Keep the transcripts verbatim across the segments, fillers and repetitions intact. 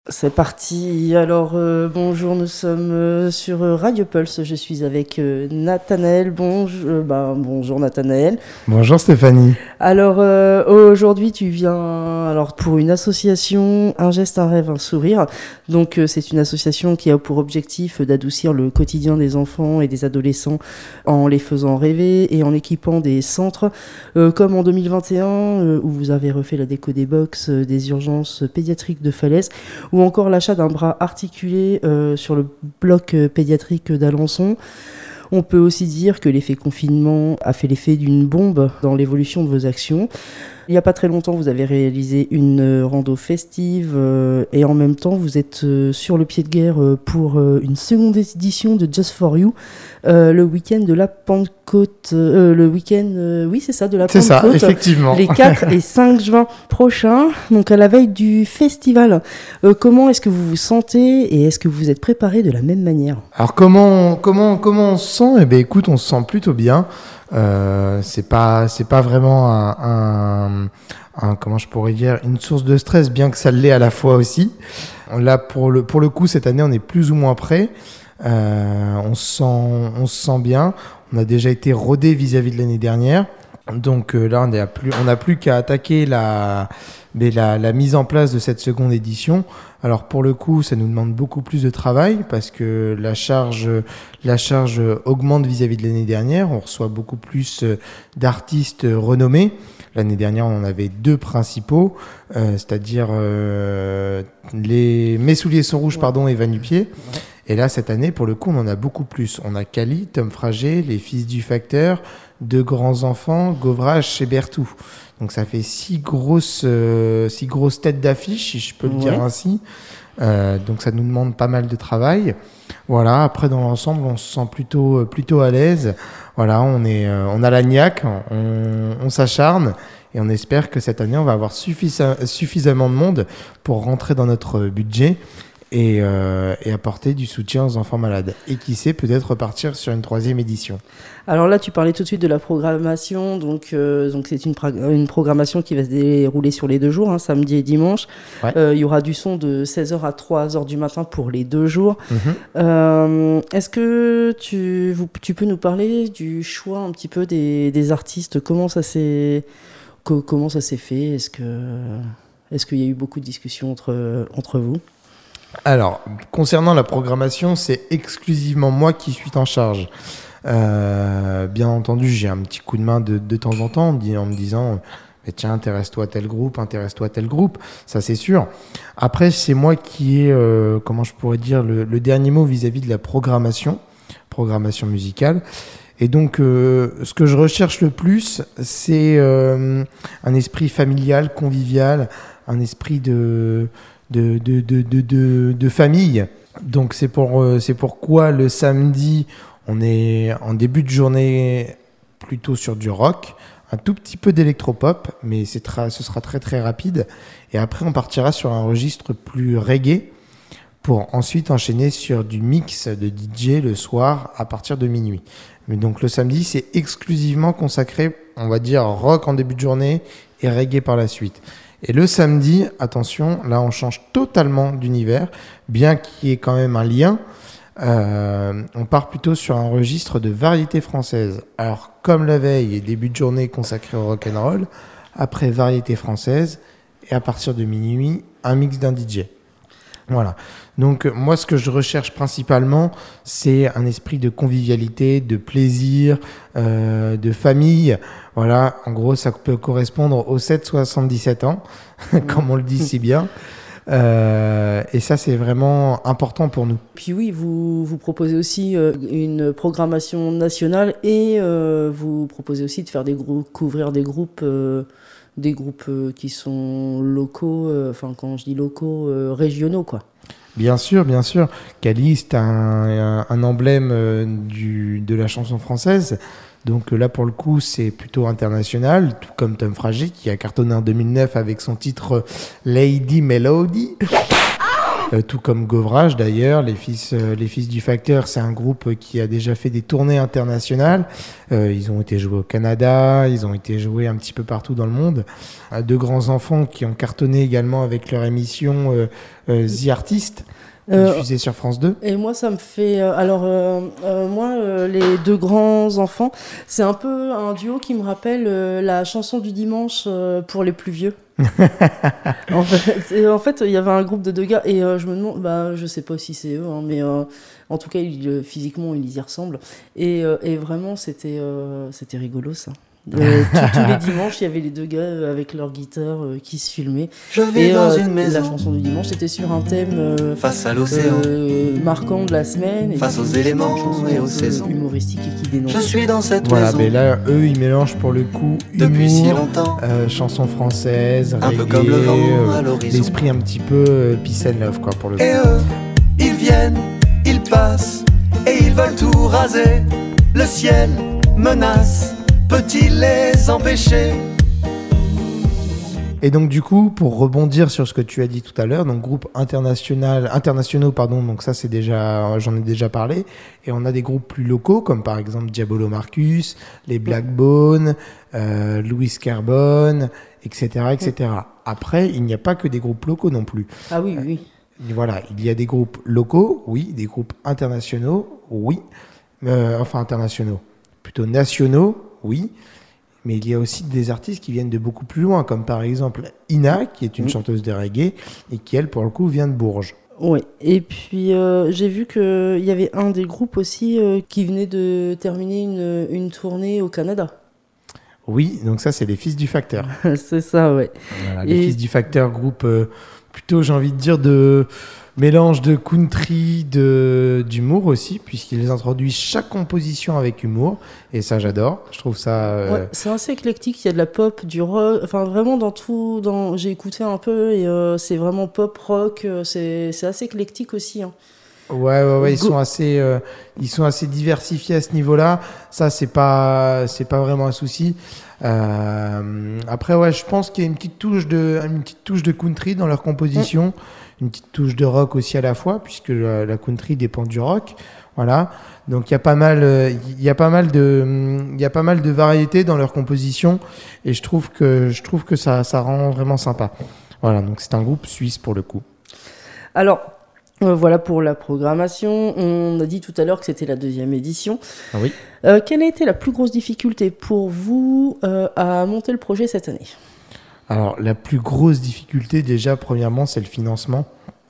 C'est parti. Alors, euh, bonjour, nous sommes euh, sur euh, Radio Pulse. Je suis avec euh, Nathanaël. Bonjour, euh, ben, bonjour Nathanaël. Bonjour Stéphanie. Alors, euh, aujourd'hui, tu viens alors, pour une association Un geste, un rêve, un sourire. Donc, euh, c'est une association qui a pour objectif d'adoucir le quotidien des enfants et des adolescents en les faisant rêver et en équipant des centres, euh, comme en deux mille vingt et un, euh, où vous avez refait la déco des box euh, des urgences pédiatriques de Falaise, ou encore l'achat d'un bras articulé euh, sur le bloc euh, pédiatrique d'Alençon. On peut aussi dire que l'effet confinement a fait l'effet d'une bombe dans l'évolution de vos actions. Il n'y a pas très longtemps, vous avez réalisé une euh, rando festive euh, et en même temps, vous êtes euh, sur le pied de guerre euh, pour euh, une seconde édition de Just for You, euh, le week-end de la Pentecôte. Euh, le week-end, euh, oui, c'est ça, de la C'est Pentecôte. ça, effectivement. Les quatre et cinq juin prochains, donc à la veille du festival. Euh, comment est-ce que vous vous sentez et est-ce que vous êtes préparé de la même manière ? Alors comment comment comment on se sent ? Eh ben écoute, on se sent plutôt bien. Euh, c'est pas c'est pas vraiment un, un, un comment je pourrais dire une source de stress, bien que ça l'est à la fois aussi. Là pour le pour le coup cette année on est plus ou moins prêt. Euh, on se sent on se sent bien. On a déjà été rodé vis-à-vis de l'année dernière. Donc euh, là on n'a plus on n'a plus qu'à attaquer la mais la, la mise en place de cette seconde édition. Alors pour le coup, ça nous demande beaucoup plus de travail parce que la charge, la charge augmente vis-à-vis de l'année dernière. On reçoit beaucoup plus d'artistes renommés. L'année dernière, on en avait deux principaux, euh, c'est-à-dire euh, les Mes souliers sont rouges, pardon, et Va-nu-pieds. Et là, cette année, pour le coup, on en a beaucoup plus. On a Cali, Tom Frager, les Fils du Facteur, deux grands enfants, Govrache et Bertou. Donc ça fait six grosses, euh, six grosses têtes d'affiche, si je peux le Ouais. dire ainsi. Euh, donc ça nous demande pas mal de travail. Voilà. Après dans l'ensemble, on se sent plutôt, plutôt à l'aise. Voilà, on est, euh, on a la niaque, on, on s'acharne et on espère que cette année on va avoir suffisa- suffisamment de monde pour rentrer dans notre budget. Et, euh, et apporter du soutien aux enfants malades. Et qui sait, peut-être repartir sur une troisième édition. Alors là, tu parlais tout de suite de la programmation. Donc, euh, donc c'est une, pra- une programmation qui va se dérouler sur les deux jours, hein, samedi et dimanche. Ouais. Euh, il y aura du son de seize heures à trois heures du matin pour les deux jours. Mm-hmm. Euh, est-ce que tu, vous, tu peux nous parler du choix un petit peu des, des artistes ? Comment ça s'est, co- comment ça s'est fait ? Est-ce que, est-ce qu'il y a eu beaucoup de discussions entre, entre vous ? Alors, concernant la programmation, c'est exclusivement moi qui suis en charge. Euh, bien entendu, j'ai un petit coup de main de, de temps en temps en me disant mais tiens, intéresse-toi à tel groupe, intéresse-toi à tel groupe, ça c'est sûr. Après, c'est moi qui ai, euh, comment je pourrais dire, le, le dernier mot vis-à-vis de la programmation, programmation musicale. Et donc, euh, ce que je recherche le plus, c'est euh, un esprit familial, convivial, un esprit de... De, de, de, de, de, de famille. Donc c'est, pour, euh, c'est pourquoi le samedi, on est en début de journée plutôt sur du rock, un tout petit peu d'électropop, mais c'est tra- ce sera très très rapide. Et après, on partira sur un registre plus reggae pour ensuite enchaîner sur du mix de D J le soir à partir de minuit. Mais donc le samedi, c'est exclusivement consacré, on va dire, rock en début de journée et reggae par la suite. Et le samedi, attention, là on change totalement d'univers, bien qu'il y ait quand même un lien. Euh, on part plutôt sur un registre de variété française. Alors comme la veille et début de journée consacré au rock'n'roll, après variété française et à partir de minuit, un mix d'un D J. Voilà. Donc moi ce que je recherche principalement, c'est un esprit de convivialité, de plaisir, euh, de famille. Voilà, en gros ça peut correspondre aux sept soixante-dix-sept ans, comme on le dit si bien. Euh, et ça c'est vraiment important pour nous. Puis oui, vous, vous proposez aussi euh, une programmation nationale et euh, vous proposez aussi de faire des groupes, couvrir des groupes, euh, des groupes euh, qui sont locaux, euh, enfin quand je dis locaux, euh, régionaux quoi. Bien sûr, bien sûr. Cali, c'est un, un, un emblème euh, du, de la chanson française. Donc là, pour le coup, c'est plutôt international, tout comme Tom Frager, qui a cartonné en deux mille neuf avec son titre Lady Melody. euh, tout comme Govrage d'ailleurs. Les fils, euh, les fils du facteur, c'est un groupe qui a déjà fait des tournées internationales. Euh, ils ont été joués au Canada, ils ont été joués un petit peu partout dans le monde. Euh, deux grands enfants qui ont cartonné également avec leur émission euh, euh, The Artist. Euh, diffusé sur France deux. Et moi, ça me fait... Euh, alors, euh, euh, moi, euh, les deux grands enfants, c'est un peu un duo qui me rappelle euh, la chanson du dimanche euh, pour les plus vieux. en, fait, en fait, il y avait un groupe de deux gars, et euh, je me demande... Bah, je sais pas si c'est eux, hein, mais euh, en tout cas, ils, physiquement, ils y ressemblent. Et, euh, et vraiment, c'était, euh, c'était rigolo, ça. Euh, tous, tous les dimanches, il y avait les deux gars avec leur guitare euh, qui se filmaient. Je vis et dans euh, une maison. La chanson du dimanche, c'était sur un thème euh, face à l'océan, euh, marquant de la semaine, face et aux éléments et aux saisons, humoristique et qui dénonce. Je suis dans cette voilà, maison. Mais là, eux, ils mélangent pour le coup depuis humour, si longtemps, euh, chansons françaises, un reggae, peu comme le vent euh, à l'horizon. l'esprit un petit peu euh, peace and love quoi pour le coup. Et eux, ils viennent, ils passent et ils veulent tout raser. Le ciel menace. Peut-il les empêcher ? Et donc du coup, pour rebondir sur ce que tu as dit tout à l'heure, donc groupe international, internationaux, pardon, donc ça c'est déjà, j'en ai déjà parlé, et on a des groupes plus locaux comme par exemple Diabolo Marcus, les Blackbone, euh, Louis Carbone, et cetera, et cetera. Après, il n'y a pas que des groupes locaux non plus. Ah oui, oui. Euh, voilà, il y a des groupes locaux, oui, des groupes internationaux, oui, euh, enfin internationaux, plutôt nationaux. Oui, mais il y a aussi des artistes qui viennent de beaucoup plus loin, comme par exemple Ina, qui est une mmh. chanteuse de reggae, et qui, elle, pour le coup, vient de Bourges. Oui, et puis euh, j'ai vu qu'il y avait un des groupes aussi euh, qui venait de terminer une, une tournée au Canada. Oui, donc ça, c'est les Fils du Facteur. C'est ça, ouais. Voilà, les et... Fils du Facteur, groupe euh, plutôt, j'ai envie de dire, de... mélange de country, de, d'humour aussi, puisqu'ils introduisent chaque composition avec humour, et ça j'adore, je trouve ça... Euh... Ouais, c'est assez éclectique, il y a de la pop, du rock, enfin vraiment dans tout, dans... j'ai écouté un peu, et euh, c'est vraiment pop, rock, c'est, c'est assez éclectique aussi. Hein. Ouais, ouais, ouais, ils sont assez, euh, ils sont assez diversifiés à ce niveau-là, ça c'est pas, c'est pas vraiment un souci. Euh, après, ouais, je pense qu'il y a une petite touche de, une petite touche de country dans leur composition. Mmh. Une petite touche de rock aussi à la fois, puisque la, la country dépend du rock. Voilà. Donc il y a pas mal, il y a pas mal de, il y a pas mal de variétés dans leur composition, et je trouve que, je trouve que ça, ça rend vraiment sympa. Voilà. Donc c'est un groupe suisse pour le coup. Alors. Euh, voilà pour la programmation. On a dit tout à l'heure que c'était la deuxième édition. Ah oui. Euh, quelle a été la plus grosse difficulté pour vous euh, à monter le projet cette année ? Alors, la plus grosse difficulté, déjà, premièrement, c'est le financement.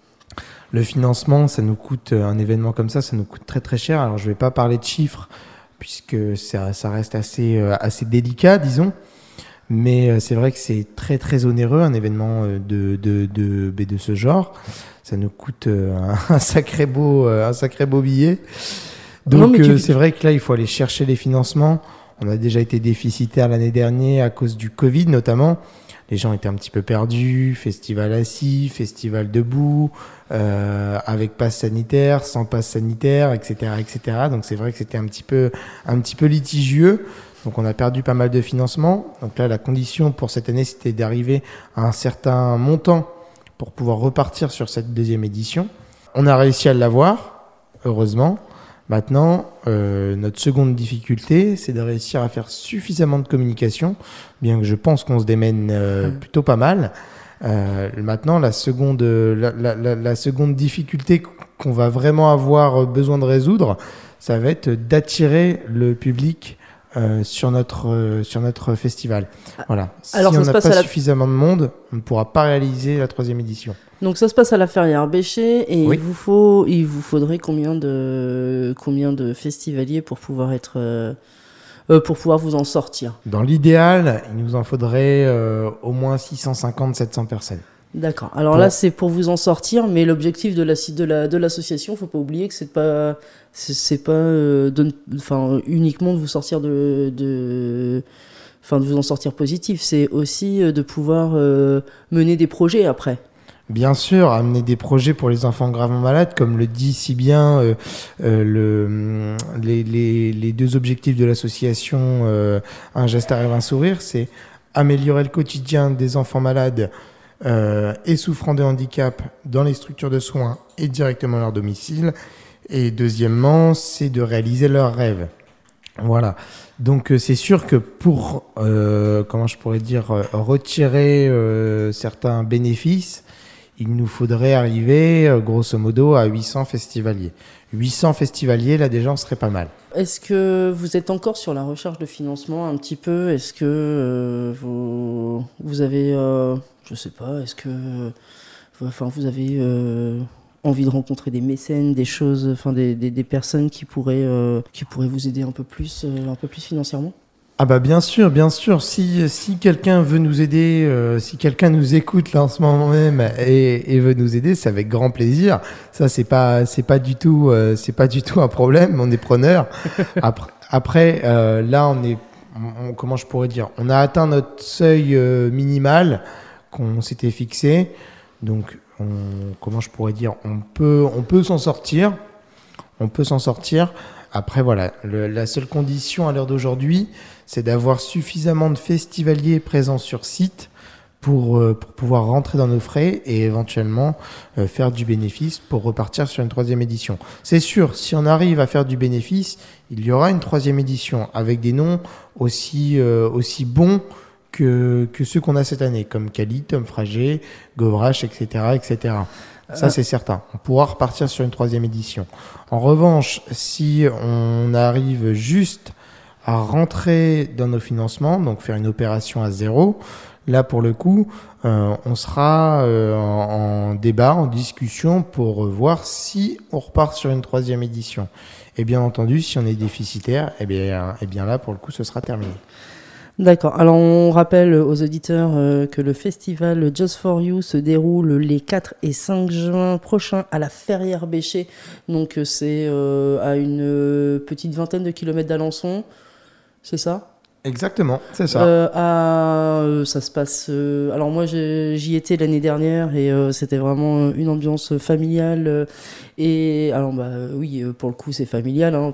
Le financement, ça nous coûte, un événement comme ça, ça nous coûte très très cher. Alors, je ne vais pas parler de chiffres, puisque ça, ça reste assez, euh, assez délicat, disons. Mais c'est vrai que c'est très très onéreux, un événement de, de, de, de, de ce genre. Ça nous coûte un, un, sacré, beau, un sacré beau billet. Donc non, tu... c'est vrai que là, il faut aller chercher les financements. On a déjà été déficitaire l'année dernière à cause du Covid notamment. Les gens étaient un petit peu perdus, festival assis, festival debout, euh, avec passe sanitaire, sans passe sanitaire, et cetera, et cetera. Donc c'est vrai que c'était un petit peu, un petit peu litigieux. Donc on a perdu pas mal de financement. Donc là, la condition pour cette année, c'était d'arriver à un certain montant pour pouvoir repartir sur cette deuxième édition. On a réussi à l'avoir, heureusement. Maintenant, euh, notre seconde difficulté, c'est de réussir à faire suffisamment de communication, bien que je pense qu'on se démène euh, plutôt pas mal. Euh, maintenant, la seconde, la, la, la, la seconde difficulté qu'on va vraiment avoir besoin de résoudre, ça va être d'attirer le public Euh, sur notre euh, sur notre festival. Voilà. Alors, si on n'a pas la... suffisamment de monde, on ne pourra pas réaliser la troisième édition. Donc ça se passe à la Ferrière-Bécher et oui. il vous faut il vous faudrait combien de combien de festivaliers pour pouvoir être euh, euh, pour pouvoir vous en sortir ? Dans l'idéal, il nous en faudrait euh, au moins six cent cinquante à sept cents personnes. D'accord. Alors pour... là, c'est pour vous en sortir, mais l'objectif de la de la de l'association, faut pas oublier que c'est pas c'est, c'est pas euh, de enfin uniquement de vous sortir de de enfin de vous en sortir positif, c'est aussi de pouvoir euh, mener des projets après. Bien sûr, amener des projets pour les enfants gravement malades, comme le dit si bien euh, euh, le, les, les, les deux objectifs de l'association euh, Un geste arrive un sourire, c'est améliorer le quotidien des enfants malades euh, et souffrant de handicap dans les structures de soins et directement à leur domicile. Et deuxièmement, c'est de réaliser leurs rêves. Voilà. Donc euh, c'est sûr que pour, euh, comment je pourrais dire, euh, retirer euh, certains bénéfices, il nous faudrait arriver, euh, grosso modo, à huit cents festivaliers. huit cents festivaliers, là déjà, on serait pas mal. Est-ce que vous êtes encore sur la recherche de financement un petit peu ? Est-ce que euh, vous, vous avez, euh, je sais pas, est-ce que, euh, enfin, vous avez euh, envie de rencontrer des mécènes, des choses, enfin des, des, des personnes qui pourraient, euh, qui pourraient vous aider un peu plus, euh, un peu plus financièrement ? Ah bah bien sûr, bien sûr. Si si quelqu'un veut nous aider, euh, si quelqu'un nous écoute là en ce moment même et, et veut nous aider, c'est avec grand plaisir. Ça c'est pas c'est pas du tout euh, c'est pas du tout un problème. On est preneur. Après après euh, là on est on, comment je pourrais dire, on a atteint notre seuil euh, minimal qu'on s'était fixé. Donc on, comment je pourrais dire, on peut on peut s'en sortir. On peut s'en sortir. Après, voilà, le, la seule condition à l'heure d'aujourd'hui, c'est d'avoir suffisamment de festivaliers présents sur site pour, euh, pour pouvoir rentrer dans nos frais et éventuellement euh, faire du bénéfice pour repartir sur une troisième édition. C'est sûr, si on arrive à faire du bénéfice, il y aura une troisième édition avec des noms aussi, euh, aussi bons que, que ceux qu'on a cette année, comme Cali, Tom Frager, Govrache, et cetera, et cetera. Ça, c'est certain. On pourra repartir sur une troisième édition. En revanche, si on arrive juste à rentrer dans nos financements, donc faire une opération à zéro, là, pour le coup, euh, on sera euh, en, en débat, en discussion pour voir si on repart sur une troisième édition. Et bien entendu, si on est déficitaire, eh bien, eh bien là, pour le coup, ce sera terminé. D'accord. Alors, on rappelle aux auditeurs euh, que le festival Just for You se déroule les quatre et cinq juin prochains à la Ferrière-Bécher. Donc, euh, c'est euh, à une euh, petite vingtaine de kilomètres d'Alençon. C'est ça ? Exactement, c'est ça. Euh, à, euh, ça se passe. Euh, alors moi, j'ai, j'y étais l'année dernière et euh, c'était vraiment une ambiance familiale. Euh, et alors bah oui, pour le coup, c'est familial, hein,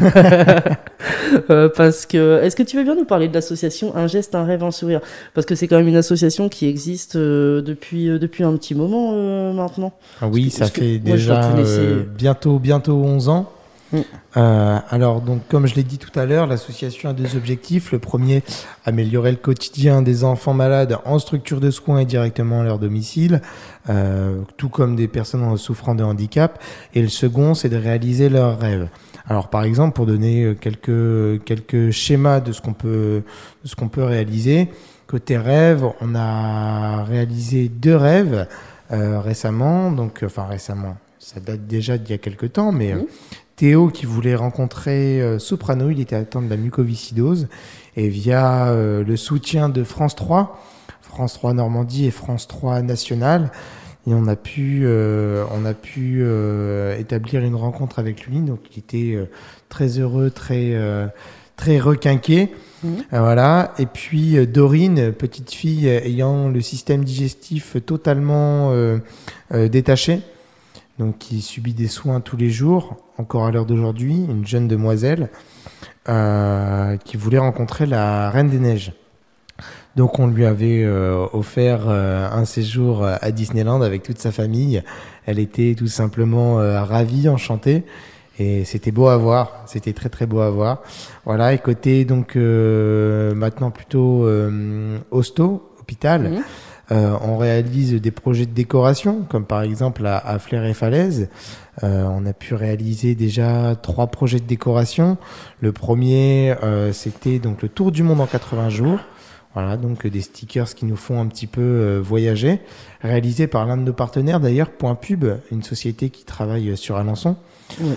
euh, parce que. Est-ce que tu veux bien nous parler de l'association Un geste, un rêve, un sourire ? Parce que c'est quand même une association qui existe euh, depuis euh, depuis un petit moment euh, maintenant. Ah oui, que, ça fait que, moi, déjà euh, bientôt bientôt onze ans. Mmh. Euh, alors, donc, comme je l'ai dit tout à l'heure, l'association a deux objectifs. Le premier, améliorer le quotidien des enfants malades en structure de soins et directement à leur domicile, euh, tout comme des personnes souffrant de handicap. Et le second, c'est de réaliser leurs rêves. Alors, par exemple, pour donner quelques quelques schémas de ce qu'on peut de ce qu'on peut réaliser, côté rêve, on a réalisé deux rêves euh, récemment. Donc, enfin récemment, ça date déjà d'il y a quelques temps, mais mmh. Théo qui voulait rencontrer euh, Soprano, il était atteint de la mucoviscidose et via euh, le soutien de France trois, France trois Normandie et France trois Nationale, et on a pu, euh, on a pu euh, établir une rencontre avec lui. Donc il était euh, très heureux, très, euh, très requinqué. Mmh. Euh, voilà. Et puis euh, Dorine, petite fille euh, ayant le système digestif totalement euh, euh, détaché. Donc, qui subit des soins tous les jours, encore à l'heure d'aujourd'hui, une jeune demoiselle euh, qui voulait rencontrer la Reine des Neiges. Donc, on lui avait euh, offert euh, un séjour à Disneyland avec toute sa famille. Elle était tout simplement euh, ravie, enchantée. Et c'était beau à voir, c'était très très beau à voir. Voilà, et côté donc euh, maintenant plutôt euh, hosto, hôpital. Mmh. Euh, on réalise des projets de décoration, comme par exemple à, à Flers et Falaises. Euh, on a pu réaliser déjà trois projets de décoration. Le premier, euh, c'était donc le Tour du monde en quatre-vingts jours. Voilà, donc des stickers qui nous font un petit peu euh, voyager, réalisé par l'un de nos partenaires d'ailleurs, Point Pub, une société qui travaille sur Alençon. Oui.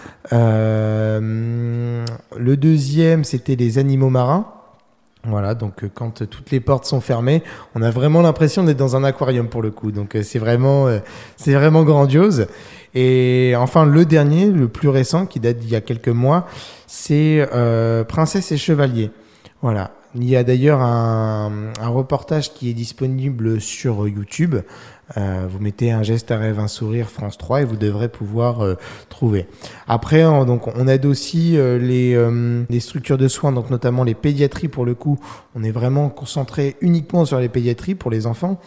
Euh, le deuxième, c'était les animaux marins. Voilà, donc euh, quand euh, toutes les portes sont fermées, on a vraiment l'impression d'être dans un aquarium pour le coup. Donc euh, c'est vraiment, euh, c'est vraiment grandiose. Et enfin, le dernier, le plus récent, qui date d'il y a quelques mois, c'est euh, Princesse et Chevalier. Voilà, Il y a d'ailleurs un, un reportage qui est disponible sur YouTube. Euh, vous mettez un geste, un rêve, un sourire France trois et vous devrez pouvoir euh, trouver. Après, on, donc, on aide aussi euh, les, euh, les structures de soins, donc notamment les pédiatries pour le coup. On est vraiment concentré uniquement sur les pédiatries pour les enfants,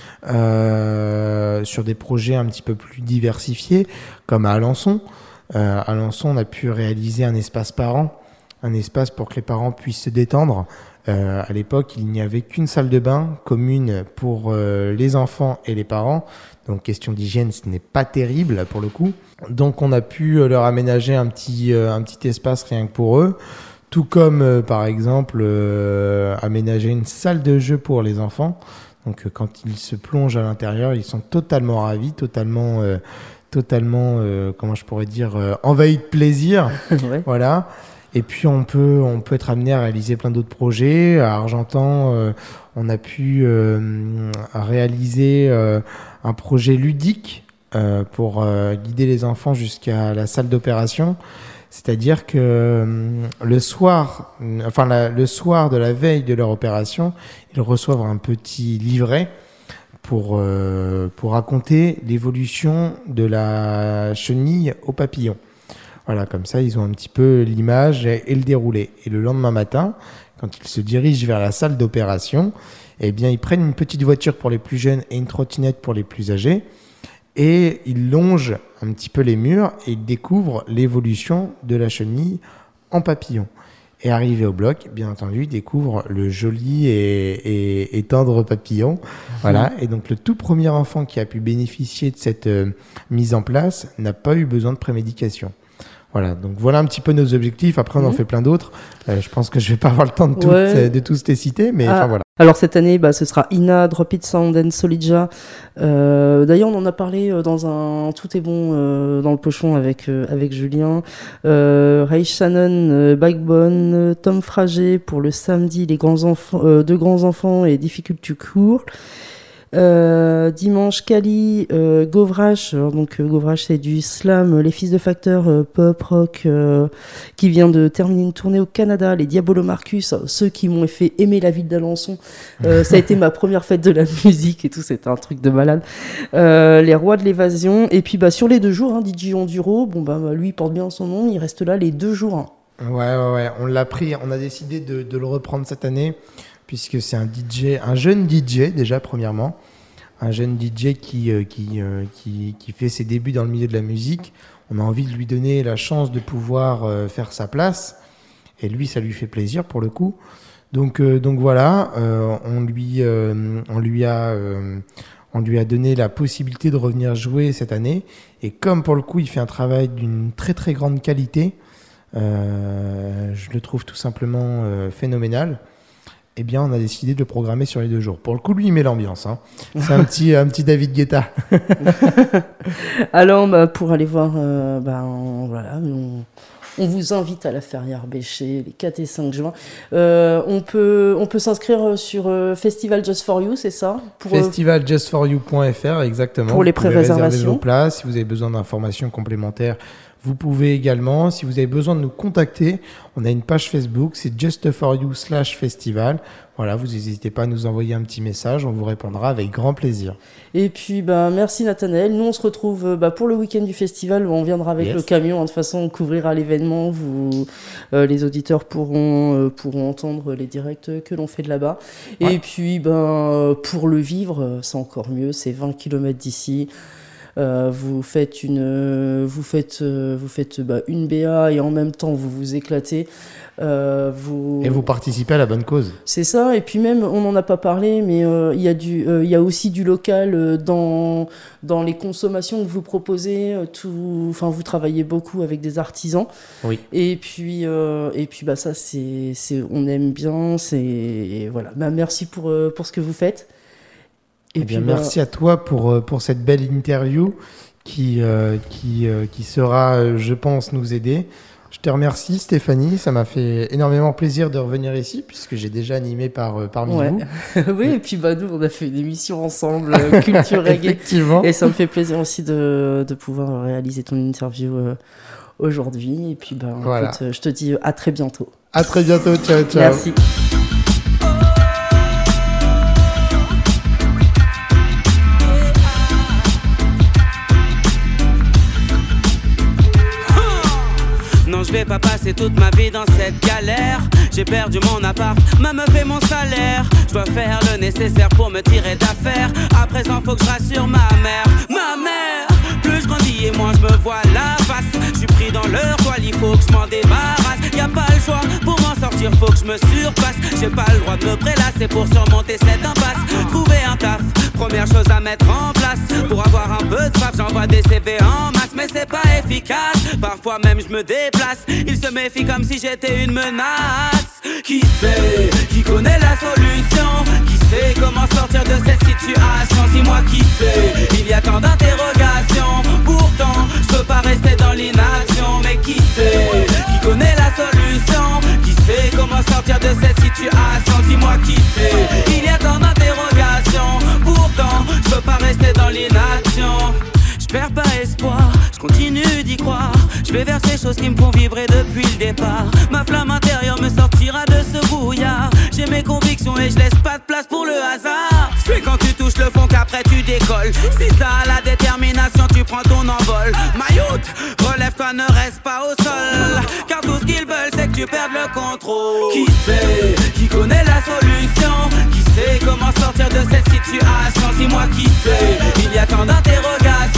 euh, sur des projets un petit peu plus diversifiés, comme à Alençon. Euh, à Alençon, on a pu réaliser un espace parent, un espace pour que les parents puissent se détendre. Euh, à l'époque, il n'y avait qu'une salle de bain commune pour euh, les enfants et les parents. Donc, question d'hygiène, ce n'est pas terrible pour le coup. Donc, on a pu euh, leur aménager un petit, euh, un petit espace rien que pour eux. Tout comme, euh, par exemple, euh, aménager une salle de jeu pour les enfants. Donc, euh, quand ils se plongent à l'intérieur, ils sont totalement ravis, totalement, euh, totalement euh, comment je pourrais dire, euh, envahis de plaisir. Ouais. Voilà. Et puis, on peut, on peut être amené à réaliser plein d'autres projets. À Argentan, euh, on a pu euh, réaliser euh, un projet ludique euh, pour euh, guider les enfants jusqu'à la salle d'opération. C'est-à-dire que euh, le soir, enfin la, le soir de la veille de leur opération, ils reçoivent un petit livret pour, euh, pour raconter l'évolution de la chenille au papillon. Voilà, comme ça, ils ont un petit peu l'image et, et le déroulé. Et le lendemain matin, quand ils se dirigent vers la salle d'opération, eh bien, ils prennent une petite voiture pour les plus jeunes et une trottinette pour les plus âgés. Et ils longent un petit peu les murs et ils découvrent l'évolution de la chenille en papillon. Et arrivé au bloc, bien entendu, ils découvrent le joli et, et, et tendre papillon. Mmh. Voilà. Et donc, le tout premier enfant qui a pu bénéficier de cette euh, mise en place n'a pas eu besoin de prémédication. Voilà, donc voilà un petit peu nos objectifs. Après, on mmh. en fait plein d'autres. Euh, je pense que je vais pas avoir le temps de, toutes, ouais. de tous les citer, mais enfin ah. voilà. Alors cette année, bah, ce sera Ina, Drop It Sound and Solidja. Euh, d'ailleurs, on en a parlé dans un Tout est bon euh, dans le pochon avec euh, avec Julien. Euh, Ray Shannon, euh, Backbone, euh, Tom Frager pour le samedi, les grands enfants, euh, deux grands enfants et difficultés courts. Euh, dimanche, Kali, euh, Govrache. Alors, donc euh, Govrache, c'est du slam, les fils de facteur, euh, pop rock, euh, qui vient de terminer une tournée au Canada. Les Diabolo Marcus, ceux qui m'ont fait aimer la ville d'Alençon. Euh, ça a été ma première fête de la musique et tout, c'était un truc de malade. Euh, les Rois de l'évasion. Et puis bah sur les deux jours, hein, D J Enduro, bon bah lui il porte bien son nom, il reste là les deux jours. Hein. Ouais ouais ouais, on l'a pris, on a décidé de, de le reprendre cette année. Puisque c'est un D J, un jeune D J déjà premièrement, un jeune D J qui, euh, qui, euh, qui, qui fait ses débuts dans le milieu de la musique. On a envie de lui donner la chance de pouvoir euh, faire sa place, et lui ça lui fait plaisir pour le coup. Donc, euh, donc voilà, euh, on, lui, euh, on, lui a, euh, on lui a donné la possibilité de revenir jouer cette année, et comme pour le coup il fait un travail d'une très très grande qualité, euh, je le trouve tout simplement euh, phénoménal. Eh bien, on a décidé de le programmer sur les deux jours. Pour le coup, lui, il met l'ambiance. Hein. C'est un petit, un petit David Guetta. Alors, bah, pour aller voir, euh, bah, on, voilà, on, on vous invite à la Ferrière Bêcher les quatre et cinq juin. Euh, on, peut, on peut s'inscrire sur euh, Festival Just for You, c'est ça pour, festival just for you point f r, exactement. Pour les pré-réservations. Vous pouvez réserver vos places. Si vous avez besoin d'informations complémentaires, vous pouvez également, si vous avez besoin de nous contacter, on a une page Facebook, c'est just for you slash festival. Voilà, vous n'hésitez pas à nous envoyer un petit message, on vous répondra avec grand plaisir. Et puis, bah, merci Nathanaël. Nous, on se retrouve bah, pour le week-end du festival. On viendra avec yes. le camion. Hein, de toute façon, on couvrira l'événement. Vous, euh, les auditeurs pourront, euh, pourront entendre les directs que l'on fait de là-bas. Ouais. Et puis, bah, pour le vivre, c'est encore mieux. C'est vingt kilomètres d'ici. Euh, vous faites une, euh, vous faites, euh, vous faites bah, une B A et en même temps vous vous éclatez. Euh, vous... Et vous participez à la bonne cause. C'est ça. Et puis même, on n'en a pas parlé, mais il euh, y a du, euh, il y a aussi du local euh, dans dans les consommations que vous proposez. Euh, tout, enfin, vous travaillez beaucoup avec des artisans. Oui. Et puis, euh, et puis bah ça, c'est, c'est, on aime bien. C'est voilà. Bah, merci pour euh, pour ce que vous faites. Et eh bien, puis, merci bah... à toi pour, pour cette belle interview qui, euh, qui, euh, qui sera, je pense, nous aider. Je te remercie Stéphanie, ça m'a fait énormément plaisir de revenir ici puisque j'ai déjà animé par, parmi ouais. vous. Oui, et puis bah, nous, on a fait une émission ensemble, euh, Culture Reggae. Effectivement. Et ça me fait plaisir aussi de, de pouvoir réaliser ton interview euh, aujourd'hui. Et puis bah, voilà. Écoute, je te dis à très bientôt. À très bientôt, ciao, ciao. Merci. je vais pas passer toute ma vie dans cette galère. J'ai perdu mon appart, ma meuf et mon salaire. Je dois faire le nécessaire pour me tirer d'affaire. À présent faut que je rassure ma mère. Ma mère, plus je grandis et moins je me vois la face. Je suis pris dans leur toile, il faut que je m'en débarrasse. Y'a pas le choix, pour m'en sortir faut que je me surpasse. J'ai pas le droit de me prélasser pour surmonter cette impasse. Trouver un taf, première chose à mettre en place. Pour avoir un peu de faf, j'envoie des C V en masse. Mais c'est pas efficace, parfois même je me déplace. Ils se méfient comme si j'étais une menace. Qui sait, qui connaît la solution? Qui sait comment sortir de cette situation? Dis-moi qui sait, il y a tant d'interrogations. Pourtant, je peux pas rester dans l'inaction. Mais qui sait, qui connaît la solution? Qui sait comment sortir de cette situation? Dis-moi qui sait, il y a tant d'interrogations. Pourtant, je peux pas rester dans l'inaction. Je perds pas espoir, je continue d'y croire. Je vais vers ces choses qui me font vibrer depuis le départ. Ma flamme intérieure me sortira de ce brouillard. J'ai mes convictions et je laisse pas de place pour le hasard. C'est quand tu touches le fond qu'après tu décolles. Si t'as la détermination, tu prends ton envol. Mayotte, relève-toi, ne reste pas au sol. Car tout ce qu'ils veulent, c'est que tu perdes le contrôle. Qui sait, qui connaît la solution? Qui sait comment sortir de cette situation? Dis-moi qui sait, il y a tant d'interrogations.